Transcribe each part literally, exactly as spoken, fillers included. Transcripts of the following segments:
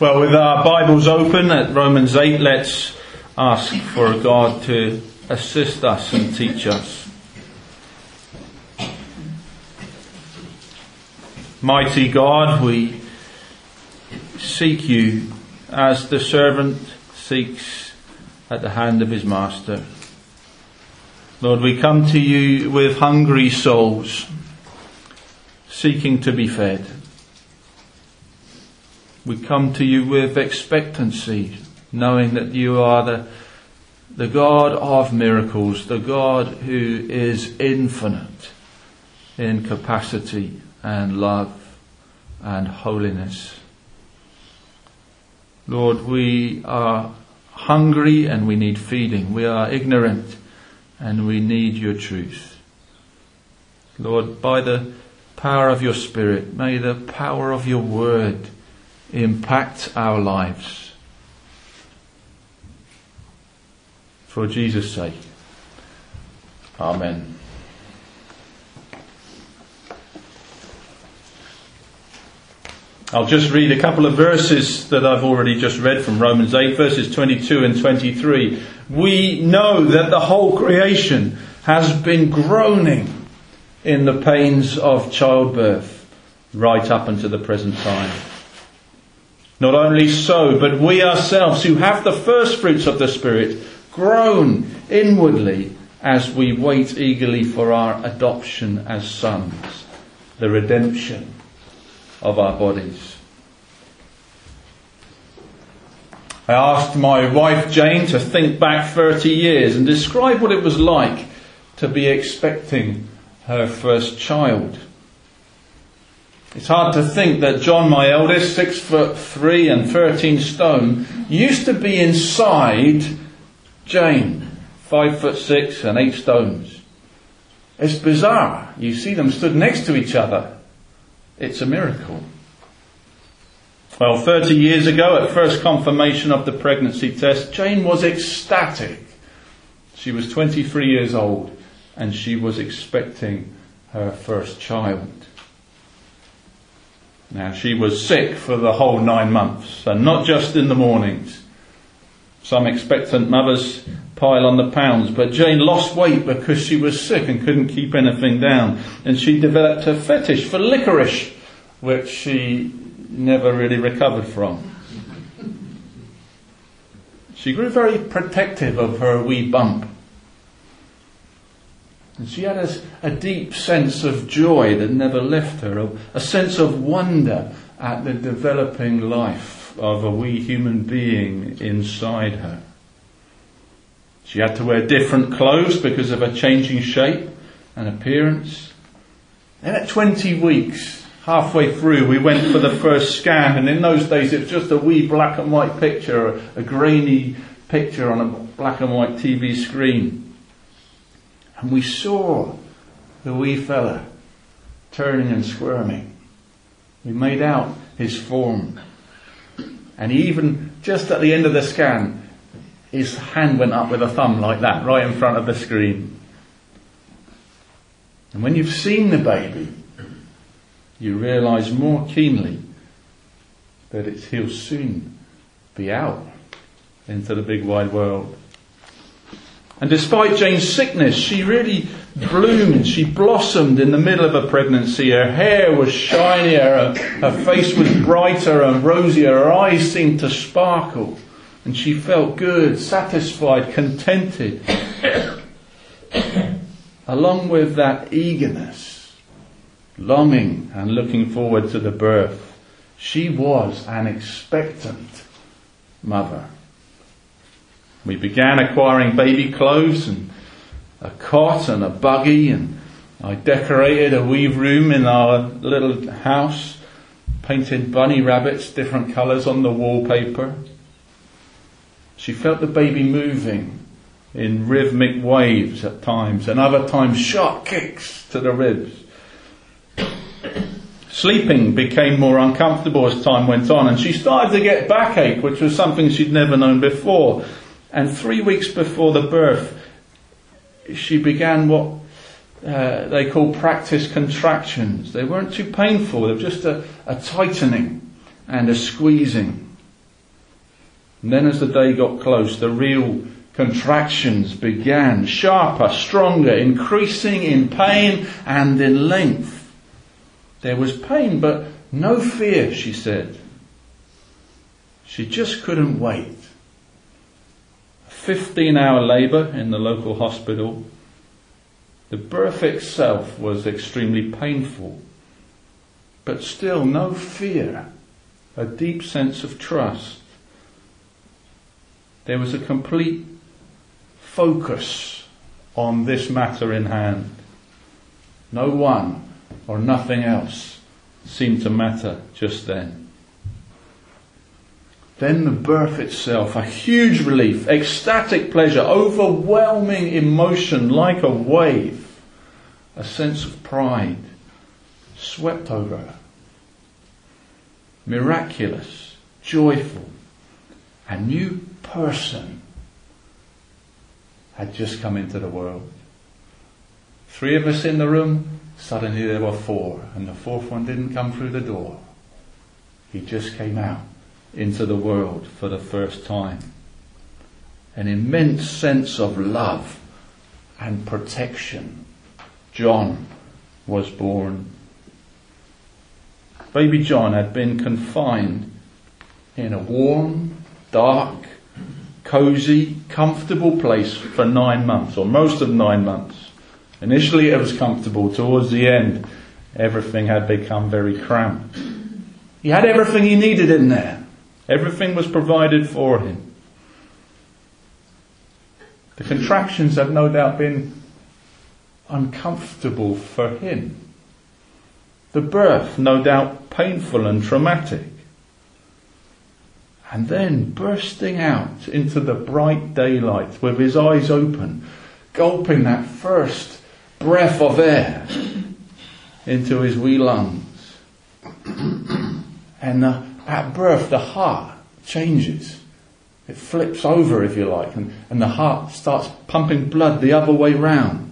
Well, with our Bibles open at Romans eight, let's ask for God to assist us and teach us. Mighty God, we seek you as the servant seeks at the hand of his master. Lord, we come to you with hungry souls, seeking to be fed. We come to you with expectancy, knowing that you are the, the God of miracles, the God who is infinite in capacity and love and holiness. Lord, we are hungry and we need feeding. We are ignorant and we need your truth. Lord, by the power of your Spirit, may the power of your word impact our lives. For Jesus' sake. Amen. I'll just read a couple of verses that I've already just read from Romans eight, verses twenty-two and twenty-three. We know that the whole creation has been groaning in the pains of childbirth right up until the present time. Not only so, but we ourselves who have the first fruits of the Spirit groan inwardly as we wait eagerly for our adoption as sons, the redemption of our bodies. I asked my wife Jane to think back thirty years and describe what it was like to be expecting her first child. It's hard to think that John, my eldest, six foot three and thirteen stone, used to be inside Jane, five foot six and eight stones. It's bizarre. You see them stood next to each other. It's a miracle. Well, thirty years ago, at first confirmation of the pregnancy test, Jane was ecstatic. She was twenty-three years old and she was expecting her first child. Now, she was sick for the whole nine months, and not just in the mornings. Some expectant mothers pile on the pounds, but Jane lost weight because she was sick and couldn't keep anything down. And she developed a fetish for licorice, which she never really recovered from. She grew very protective of her wee bump. And she had a, a deep sense of joy that never left her, a, a sense of wonder at the developing life of a wee human being inside her. She had to wear different clothes because of her changing shape and appearance. And at twenty weeks, halfway through, we went for the first scan, and in those days it was just a wee black and white picture, a, a grainy picture on a black and white T V screen. And we saw the wee fella turning and squirming. We made out his form. And even just at the end of the scan, his hand went up with a thumb like that, right in front of the screen. And when you've seen the baby, you realise more keenly that it's, he'll soon be out into the big wide world. And despite Jane's sickness, she really bloomed, she blossomed in the middle of her pregnancy. Her hair was shinier, her, her face was brighter and rosier, her eyes seemed to sparkle. And she felt good, satisfied, contented. Along with that eagerness, longing and looking forward to the birth, she was an expectant mother. We began acquiring baby clothes and a cot and a buggy, and I decorated a wee room in our little house, painted bunny rabbits, different colours on the wallpaper. She felt the baby moving in rhythmic waves at times, and other times sharp kicks to the ribs. Sleeping became more uncomfortable as time went on, and she started to get backache, which was something she'd never known before. And three weeks before the birth, she began what uh, they call practice contractions. They weren't too painful. They were just a, a tightening and a squeezing. And then as the day got close, the real contractions began, sharper, stronger, increasing in pain and in length. There was pain, but no fear, she said. She just couldn't wait. fifteen hour labour in the local hospital. The birth itself was extremely painful, but still no fear, a deep sense of trust. There was a complete focus on this matter in hand. No one or nothing else seemed to matter just then. Then the birth itself, a huge relief, ecstatic pleasure, overwhelming emotion like a wave, a sense of pride swept over her. Miraculous, joyful, a new person had just come into the world. Three of us in the room, suddenly there were four, and the fourth one didn't come through the door. He just came out into the world for the first time. An immense sense of love and protection. John was born. Baby John had been confined in a warm, dark, cosy, comfortable place for nine months, or most of nine months. Initially it was comfortable. Towards the end, everything had become very cramped. He had everything he needed in there. Everything was provided for him. The contractions had no doubt been uncomfortable for him. The birth, no doubt, painful and traumatic. And then bursting out into the bright daylight with his eyes open, gulping that first breath of air into his wee lungs. And uh, at birth the heart changes. It flips over, if you like, and, and the heart starts pumping blood the other way round.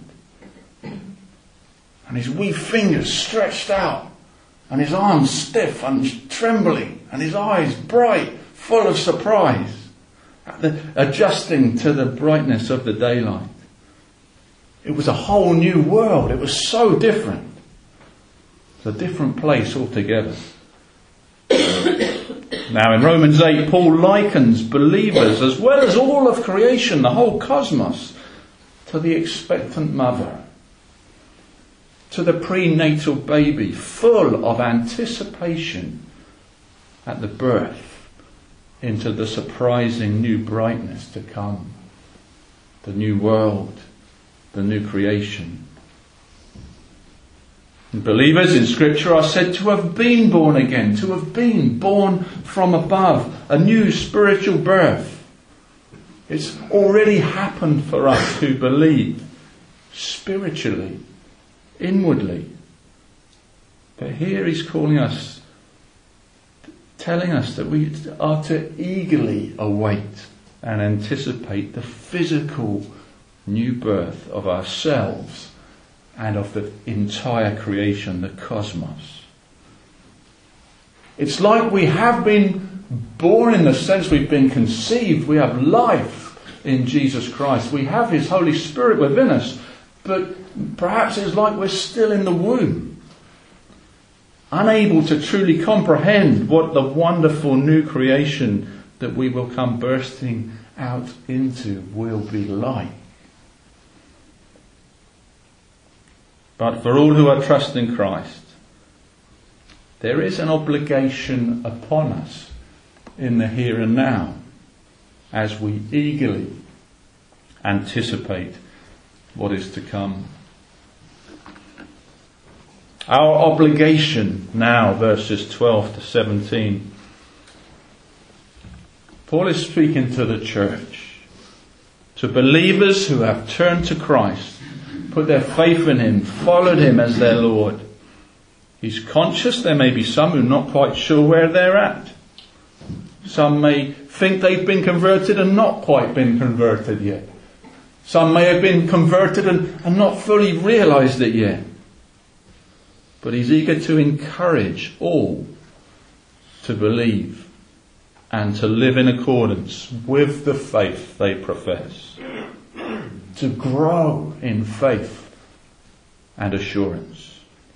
And his wee fingers stretched out, and his arms stiff and trembling, and his eyes bright, full of surprise, adjusting to the brightness of the daylight. It was a whole new world. It was so different. It was a different place altogether. Now in Romans eight, Paul likens believers, as well as all of creation, the whole cosmos, to the expectant mother, to the prenatal baby, full of anticipation at the birth into the surprising new brightness to come, the new world, the new creation. And believers in Scripture are said to have been born again, to have been born from above, a new spiritual birth. It's already happened for us who believe, spiritually, inwardly. But here he's calling us, telling us that we are to eagerly await and anticipate the physical new birth of ourselves and of the entire creation, the cosmos. It's like we have been born in the sense we've been conceived. We have life in Jesus Christ. We have His Holy Spirit within us. But perhaps it's like we're still in the womb, unable to truly comprehend what the wonderful new creation that we will come bursting out into will be like. But for all who are trusting Christ, there is an obligation upon us in the here and now as we eagerly anticipate what is to come. Our obligation now, verses twelve to seventeen. Paul is speaking to the church, to believers who have turned to Christ, put their faith in Him, followed Him as their Lord. He's conscious there may be some who are not quite sure where they're at. Some may think they've been converted and not quite been converted yet. Some may have been converted and, and not fully realised it yet. But he's eager to encourage all to believe and to live in accordance with the faith they profess. To grow in faith and assurance.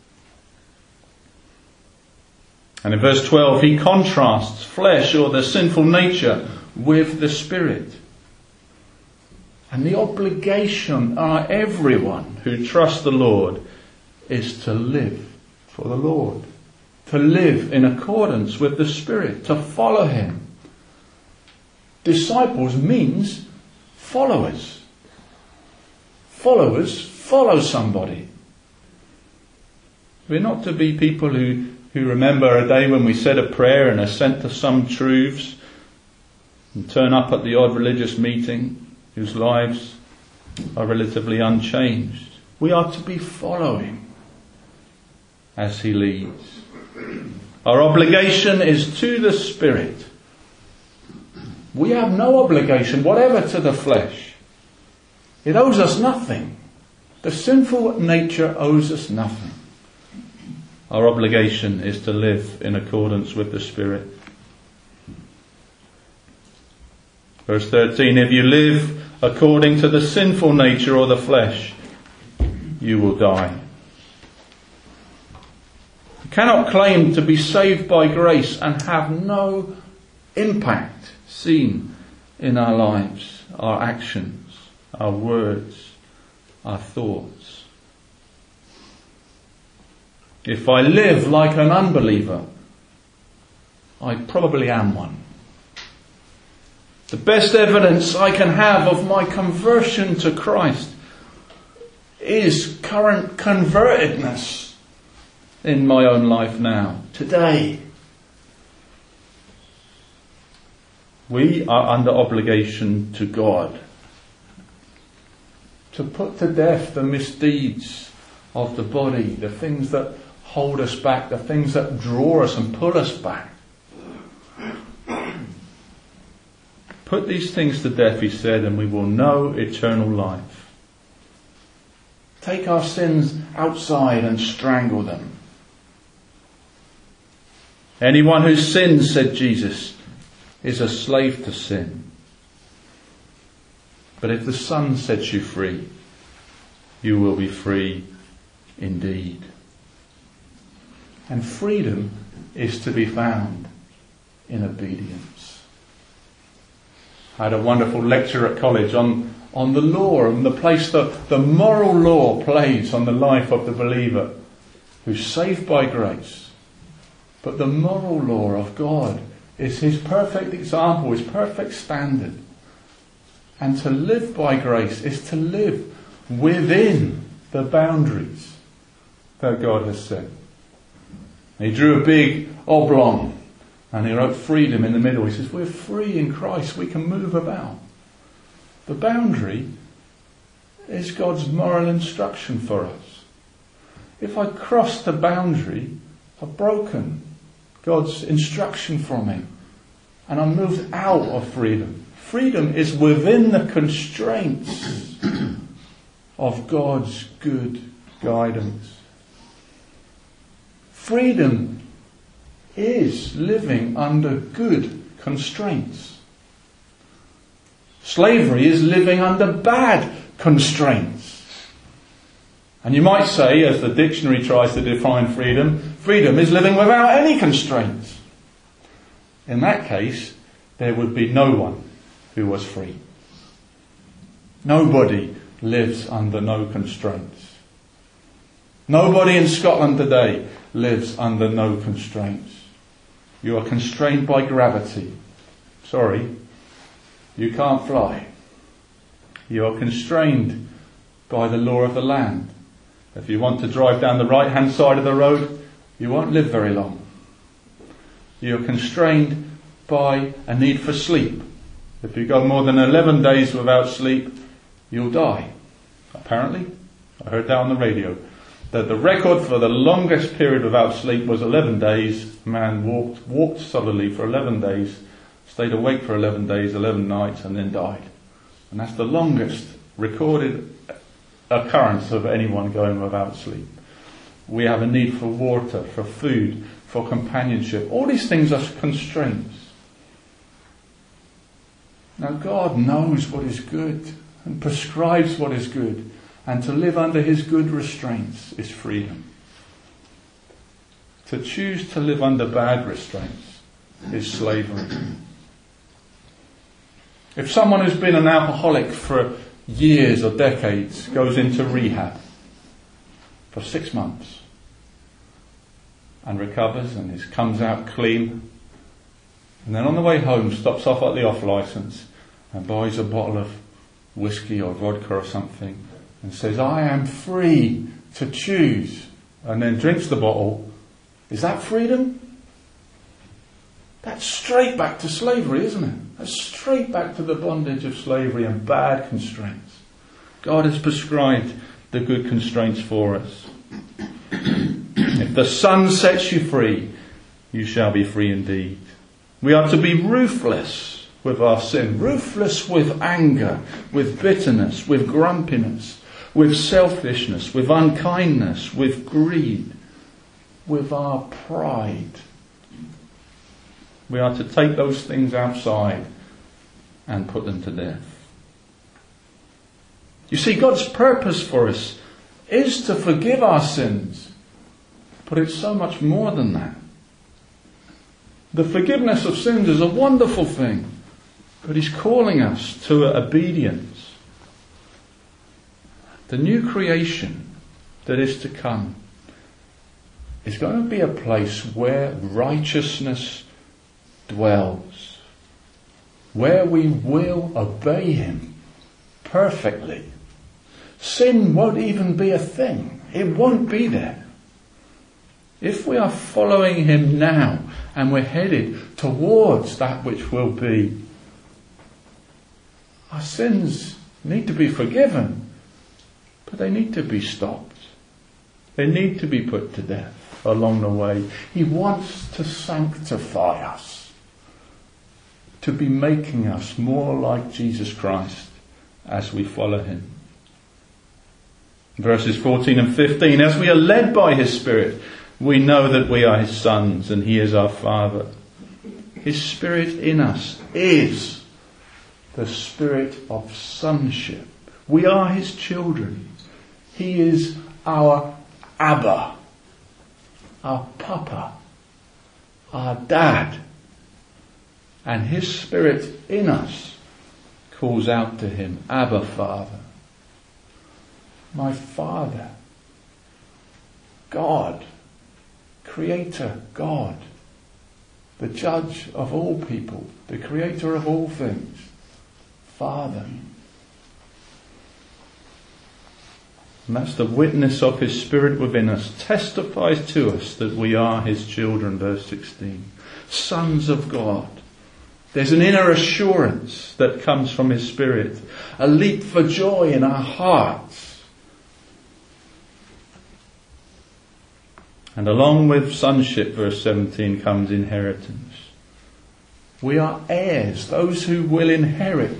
And in verse twelve, he contrasts flesh, or the sinful nature, with the Spirit. And the obligation of everyone who trusts the Lord is to live for the Lord. To live in accordance with the Spirit. To follow Him. Disciples means followers. Followers follow somebody. We're not to be people who, who remember a day when we said a prayer and assent to some truths and turn up at the odd religious meeting, whose lives are relatively unchanged. We are to be following as He leads. Our obligation is to the Spirit. We have no obligation whatever to the flesh. It owes us nothing. The sinful nature owes us nothing. Our obligation is to live in accordance with the Spirit. Verse thirteen, if you live according to the sinful nature or the flesh, you will die. You cannot claim to be saved by grace and have no impact seen in our lives, our actions, our words, our thoughts. If I live like an unbeliever, I probably am one. The best evidence I can have of my conversion to Christ is current convertedness in my own life now, today. We are under obligation to God to put to death the misdeeds of the body, the things that hold us back, the things that draw us and pull us back. Put these things to death, he said, and we will know eternal life. Take our sins outside and strangle them. Anyone who sins, said Jesus, is a slave to sin. But if the Son sets you free, you will be free indeed. And freedom is to be found in obedience. I had a wonderful lecture at college on, on the law and the place that the moral law plays on the life of the believer who's saved by grace. But the moral law of God is His perfect example, His perfect standard. And to live by grace is to live within the boundaries that God has set. He drew a big oblong and he wrote freedom in the middle. He says, we're free in Christ. We can move about. The boundary is God's moral instruction for us. If I cross the boundary, I've broken God's instruction from Him. And I'm moved out of freedom. Freedom is within the constraints of God's good guidance. Freedom is living under good constraints. Slavery is living under bad constraints. And you might say, as the dictionary tries to define freedom, freedom is living without any constraints. In that case, there would be no one who was free. Nobody lives under no constraints. Nobody in Scotland today lives under no constraints. You are constrained by gravity. Sorry, you can't fly. You are constrained by the law of the land. If you want to drive down the right-hand side of the road, you won't live very long. You are constrained by a need for sleep. If you go more than eleven days without sleep, you'll die. Apparently, I heard that on the radio, that the record for the longest period without sleep was eleven days. A man walked, walked solidly for eleven days, stayed awake for eleven days, eleven nights, and then died. And that's the longest recorded occurrence of anyone going without sleep. We have a need for water, for food, for companionship. All these things are constraints. Now God knows what is good and prescribes what is good, and to live under his good restraints is freedom. To choose to live under bad restraints is slavery. If someone who's been an alcoholic for years or decades goes into rehab for six months and recovers and is, comes out clean, and then on the way home stops off at the off licence and buys a bottle of whiskey or vodka or something and says, I am free to choose, and then drinks the bottle, is that freedom? That's straight back to slavery, isn't it? That's straight back to the bondage of slavery and bad constraints. God has prescribed the good constraints for us. If the Son sets you free, you shall be free indeed. We are to be ruthless with our sin, ruthless with anger, with bitterness, with grumpiness, with selfishness, with unkindness, with greed, with our pride. We are to take those things outside and put them to death. You see, God's purpose for us is to forgive our sins, but it's so much more than that. The forgiveness of sins is a wonderful thing, but he's calling us to obedience. The new creation that is to come is going to be a place where righteousness dwells, where we will obey him perfectly. Sin won't even be a thing. It won't be there. If we are following him now and we're headed towards that which will be, our sins need to be forgiven, but they need to be stopped. They need to be put to death along the way. He wants to sanctify us, to be making us more like Jesus Christ as we follow him. Verses fourteen and fifteen, as we are led by his Spirit, we know that we are his sons and he is our Father. His Spirit in us is the spirit of sonship. We are his children. He is our Abba, our Papa, our Dad. And his Spirit in us calls out to him, Abba, Father. My Father, God, Creator God, the Judge of all people, the Creator of all things, Father. And that's the witness of his Spirit within us, testifies to us that we are his children, verse sixteen. Sons of God. There's an inner assurance that comes from his Spirit, a leap for joy in our hearts. And along with sonship, verse seventeen, comes inheritance. We are heirs, those who will inherit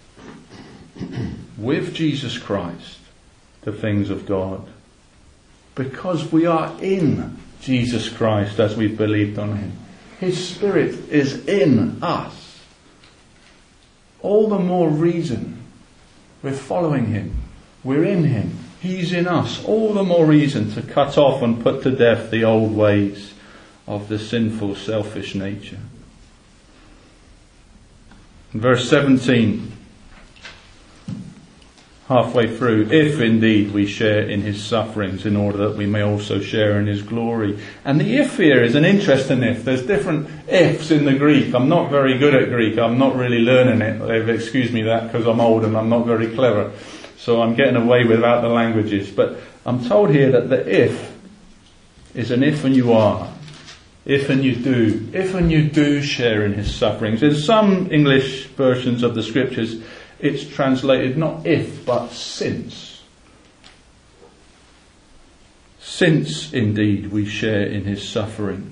with Jesus Christ the things of God. Because we are in Jesus Christ as we've believed on him. His Spirit is in us. All the more reason we're following him. We're in him. He's in us. All the more reason to cut off and put to death the old ways of the sinful, selfish nature. Verse seventeen, halfway through, if indeed we share in his sufferings in order that we may also share in his glory. And the if here is an interesting if. There's different ifs in the Greek. I'm not very good at Greek. I'm not really learning it. They've excused me that because I'm old and I'm not very clever. So I'm getting away without the languages. But I'm told here that the if is an if and you are. If and you do. If and you do share in his sufferings. In some English versions of the scriptures, it's translated not if, but since. Since indeed we share in his sufferings,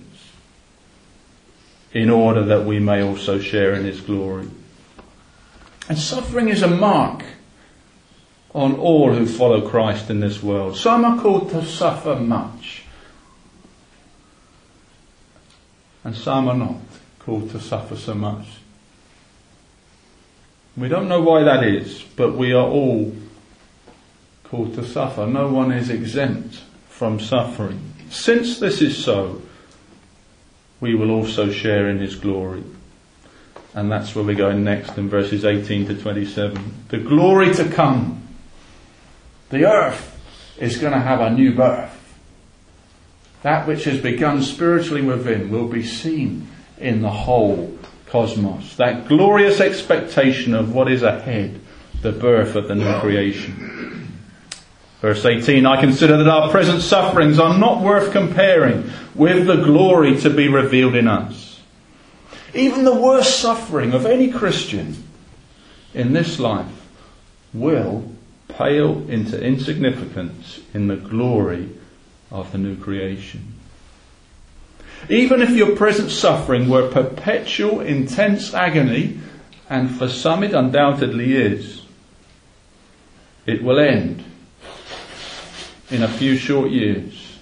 in order that we may also share in his glory. And suffering is a mark on all who follow Christ in this world. Some are called to suffer much, and some are not called to suffer so much. We don't know why that is, but we are all called to suffer. No one is exempt from suffering. Since this is so, we will also share in his glory. And that's where we're going next in verses eighteen to twenty-seven. The glory to come. The earth is going to have a new birth. That which has begun spiritually within will be seen in the whole cosmos. That glorious expectation of what is ahead, the birth of the new creation. Verse eighteen, I consider that our present sufferings are not worth comparing with the glory to be revealed in us. Even the worst suffering of any Christian in this life will pale into insignificance in the glory of the new creation. Even if your present suffering were perpetual, intense agony, and for some it undoubtedly is, it will end in a few short years.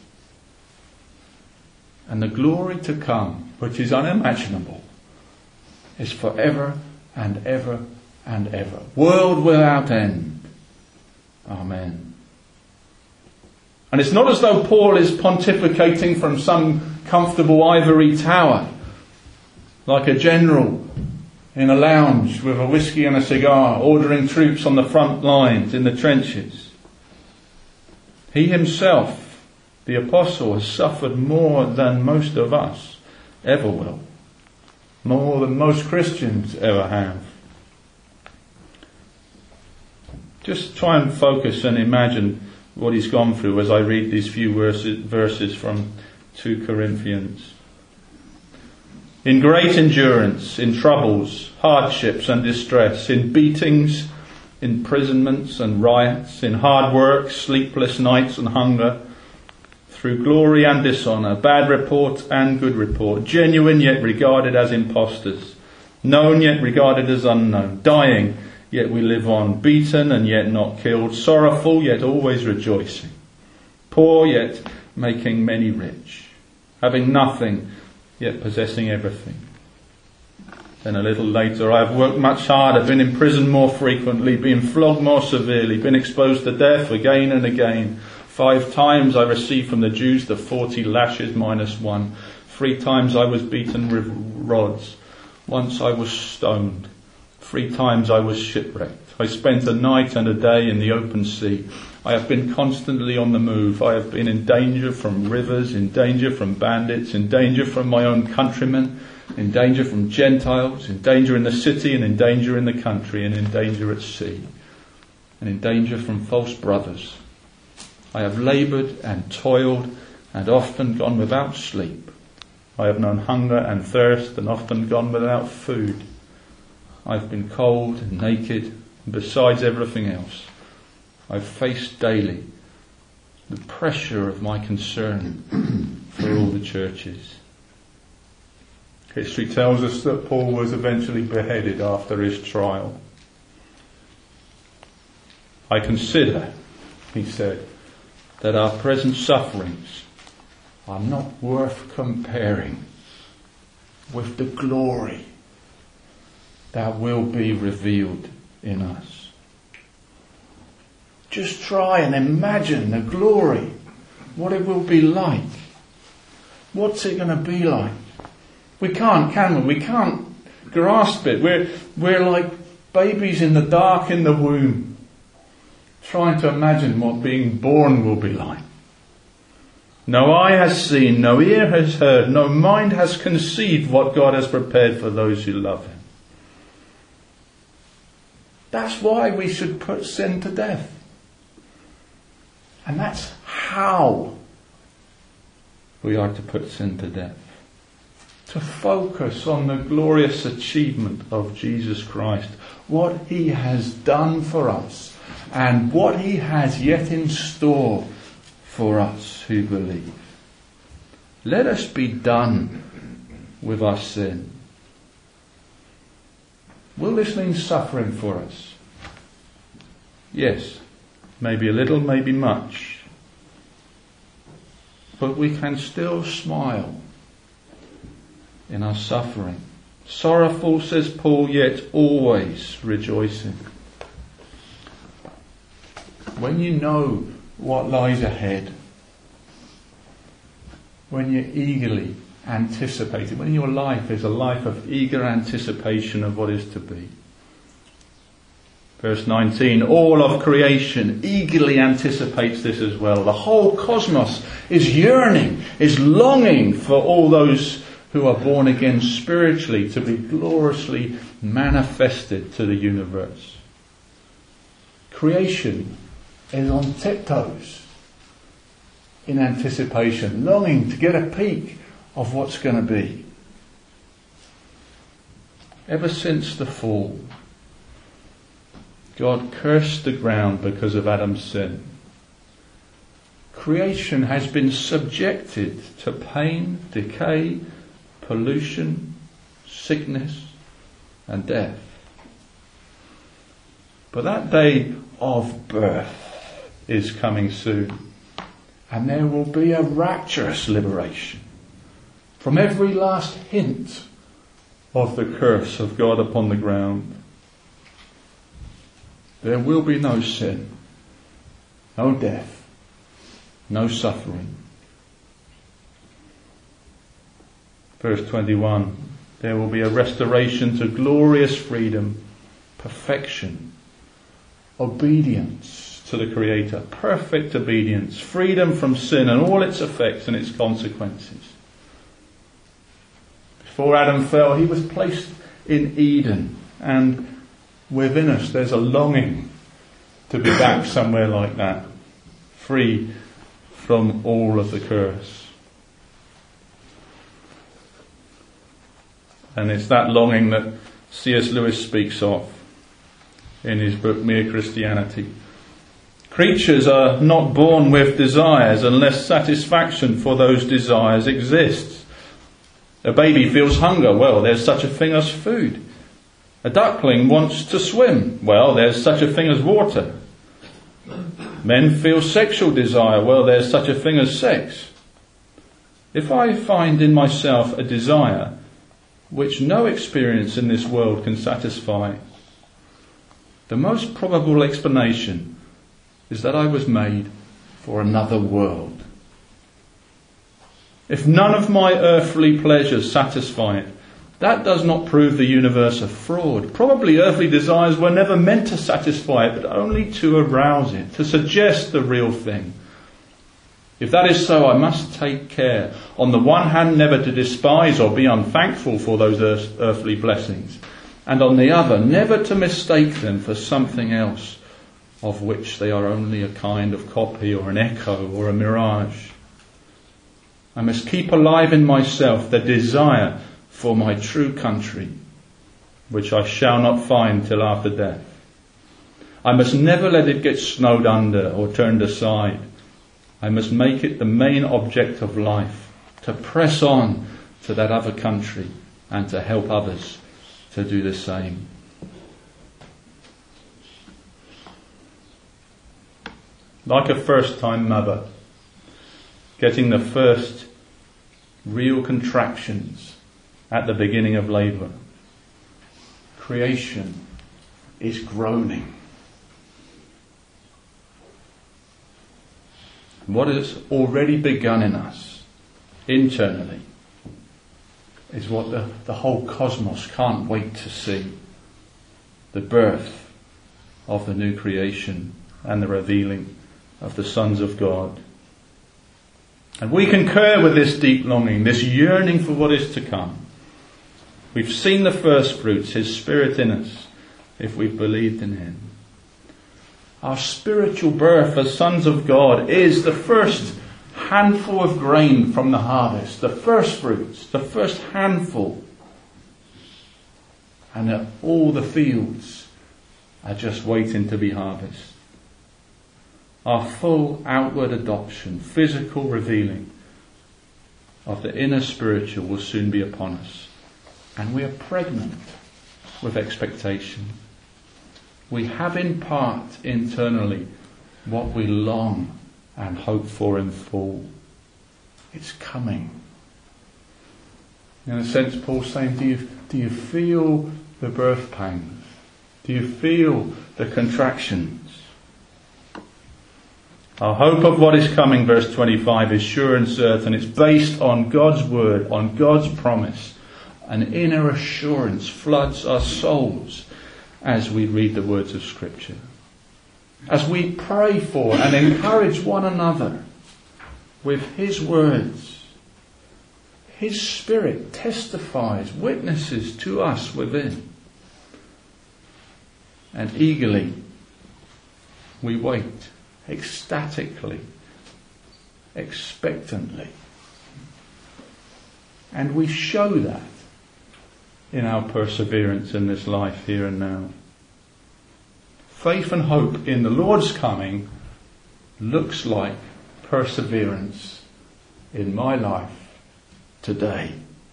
And the glory to come, which is unimaginable, is forever and ever and ever. World without end. Amen. And it's not as though Paul is pontificating from some comfortable ivory tower, like a general in a lounge with a whiskey and a cigar, ordering troops on the front lines in the trenches. He himself, the apostle, has suffered more than most of us ever will. More than most Christians ever have. Just try and focus and imagine what he's gone through as I read these few verses, verses from two Corinthians. In great endurance, in troubles, hardships and distress, in beatings, imprisonments and riots, in hard work, sleepless nights and hunger, through glory and dishonour, bad report and good report, genuine yet regarded as impostors, known yet regarded as unknown, dying yet we live on, beaten and yet not killed, sorrowful yet always rejoicing, poor yet making many rich, having nothing yet possessing everything. Then a little later, I have worked much harder, been in prison more frequently, been flogged more severely, been exposed to death again and again. Five times I received from the Jews the forty lashes minus one. Three times I was beaten with rods. Once I was stoned. Three times I was shipwrecked. I spent a night and a day in the open sea. I have been constantly on the move. I have been in danger from rivers, in danger from bandits, in danger from my own countrymen, in danger from Gentiles, in danger in the city and in danger in the country and in danger at sea, and in danger from false brothers. I have laboured and toiled and often gone without sleep. I have known hunger and thirst and often gone without food. I have been cold and naked, and besides everything else, I have faced daily the pressure of my concern for all the churches. History tells us that Paul was eventually beheaded after his trial. I consider, he said, that our present sufferings are not worth comparing with the glory that will be revealed in us. Just try and imagine the glory, what it will be like. What's it going to be like? We can't, can we? We can't grasp it. We're, we're like babies in the dark in the womb, trying to imagine what being born will be like. No eye has seen, no ear has heard, no mind has conceived what God has prepared for those who love Him. That's why we should put sin to death. And that's how we are to put sin to death. To focus on the glorious achievement of Jesus Christ, what He has done for us, and what He has yet in store for us who believe. Let us be done with our sin. Will this mean suffering for us? Yes, maybe a little, maybe much. But we can still smile in our suffering Sorrowful, says Paul, yet always rejoicing. When you know what lies ahead, when you're eagerly anticipating, when your life is a life of eager anticipation of what is to be. Verse nineteen, all of creation eagerly anticipates this as well. The whole cosmos is yearning, is longing for all those who are born again spiritually to be gloriously manifested to the universe. Creation is on tiptoes in anticipation, longing to get a peek of what's going to be. Ever since the fall, God cursed the ground because of Adam's sin. Creation has been subjected to pain, decay, pollution, sickness, and death. But that day of birth is coming soon, and there will be a rapturous liberation from every last hint of the curse of God upon the ground. There will be no sin, no death, no suffering. Verse twenty-one, there will be a restoration to glorious freedom, perfection, obedience to the Creator, perfect obedience, freedom from sin and all its effects and its consequences. Before Adam fell, he was placed in Eden, and within us there's a longing to be back somewhere like that, free from all of the curse. And it's that longing that C S Lewis speaks of in his book Mere Christianity. Creatures are not born with desires unless satisfaction for those desires exists. A baby feels hunger. Well, there's such a thing as food. A duckling wants to swim. Well, there's such a thing as water. Men feel sexual desire. Well, there's such a thing as sex. If I find in myself a desire which no experience in this world can satisfy, the most probable explanation is that I was made for another world. If none of my earthly pleasures satisfy it, that does not prove the universe a fraud. Probably earthly desires were never meant to satisfy it, but only to arouse it, to suggest the real thing. If that is so, I must take care, on the one hand, never to despise or be unthankful for those earth- earthly blessings, and on the other, never to mistake them for something else, of which they are only a kind of copy or an echo or a mirage. I must keep alive in myself the desire for my true country, which I shall not find till after death. I must never let it get snowed under or turned aside. I must make it the main object of life, to press on to that other country and to help others to do the same. Like a first-time mother, getting the first real contractions at the beginning of labour, creation is groaning. What has already begun in us, internally, is what the, the whole cosmos can't wait to see. The birth of the new creation and the revealing of the sons of God. And we concur with this deep longing, this yearning for what is to come. We've seen the first fruits, His Spirit in us, if we've believed in Him. Our spiritual birth as sons of God is the first handful of grain from the harvest, the first fruits, the first handful. And that all the fields are just waiting to be harvested. Our full outward adoption, physical revealing of the inner spiritual will soon be upon us. And we are pregnant with expectation. We have in part internally what we long and hope for in full. It's coming. In a sense, Paul's saying, do you, do you feel the birth pangs? Do you feel the contractions? Our hope of what is coming, verse twenty-five, is sure and certain. It's based on God's word, on God's promise. An inner assurance floods our souls as we read the words of Scripture. As we pray for and encourage one another with His words. His Spirit testifies, witnesses to us within. And eagerly we wait. Ecstatically, expectantly. And we show that in our perseverance in this life here and now. Faith and hope in the Lord's coming looks like perseverance in my life today.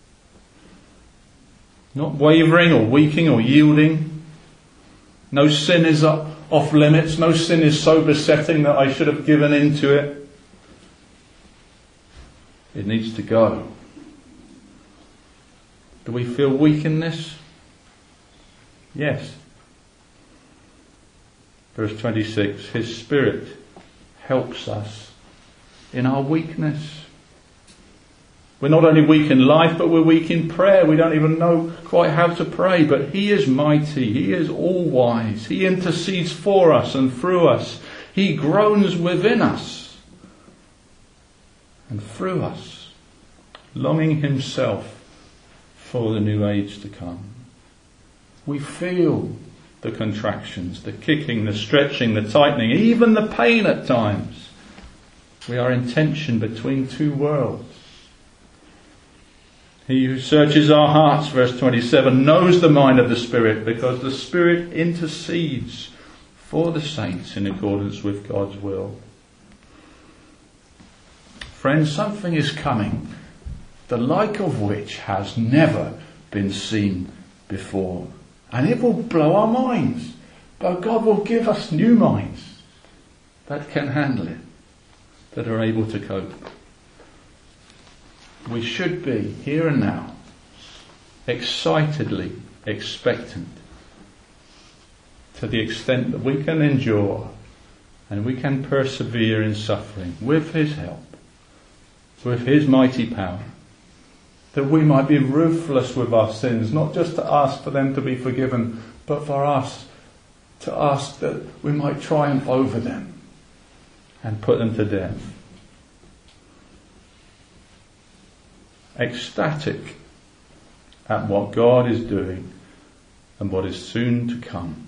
Not wavering or weakening or yielding. No sin is up off limits. No sin is so besetting that I should have given in to it. It needs to go. Do we feel weak in this? Yes. Verse twenty-six, His Spirit helps us in our weakness. We're not only weak in life, but we're weak in prayer. We don't even know quite how to pray, but He is mighty. He is all-wise. He intercedes for us and through us. He groans within us and through us, longing Himself for the new age to come. We feel the contractions, the kicking, the stretching, the tightening, even the pain at times. We are in tension between two worlds. He who searches our hearts, verse twenty-seven, knows the mind of the Spirit, because the Spirit intercedes for the saints in accordance with God's will. Friends, something is coming, the like of which has never been seen before. And it will blow our minds. But God will give us new minds that can handle it, that are able to cope. We should be, here and now, excitedly expectant to the extent that we can endure and we can persevere in suffering with His help, with His mighty power, that we might be ruthless with our sins, not just to ask for them to be forgiven, but for us to ask that we might triumph over them and put them to death. Ecstatic at what God is doing and what is soon to come.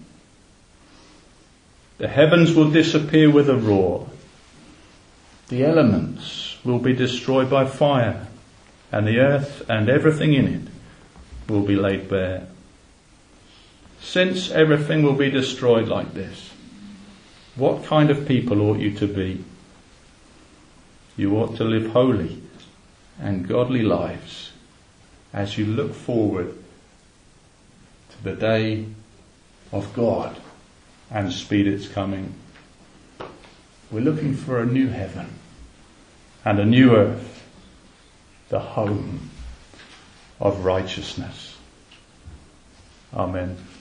The heavens will disappear with a roar. The elements will be destroyed by fire, and the earth and everything in it will be laid bare. Since everything will be destroyed like this, what kind of people ought you to be? You ought to live holy and godly lives as you look forward to the day of God and speed its coming. We're looking for a new heaven and a new earth, the home of righteousness. Amen.